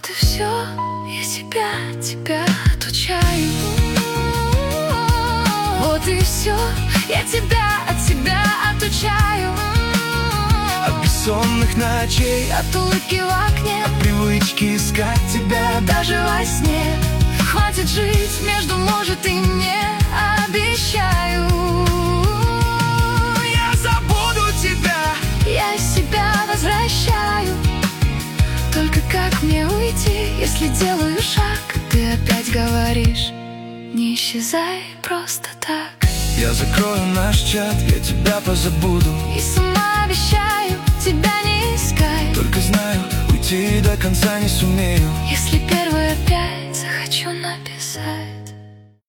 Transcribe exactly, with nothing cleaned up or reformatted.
Вот и все, я тебя, тебя отучаю. Вот и все, я тебя от себя отучаю. От бессонных ночей, от улыбки в окне, от привычки искать тебя даже во сне. Хватит жить между может и мне, обещаю. Я забуду тебя, я себя возвращаю. Только как мне уйти, если делаю шаг? Ты опять говоришь: не исчезай просто так. Я закрою наш чат, я тебя позабуду. И сама обещаю тебя не искать. Только знаю, уйти до конца не сумею, если первый опять захочу написать.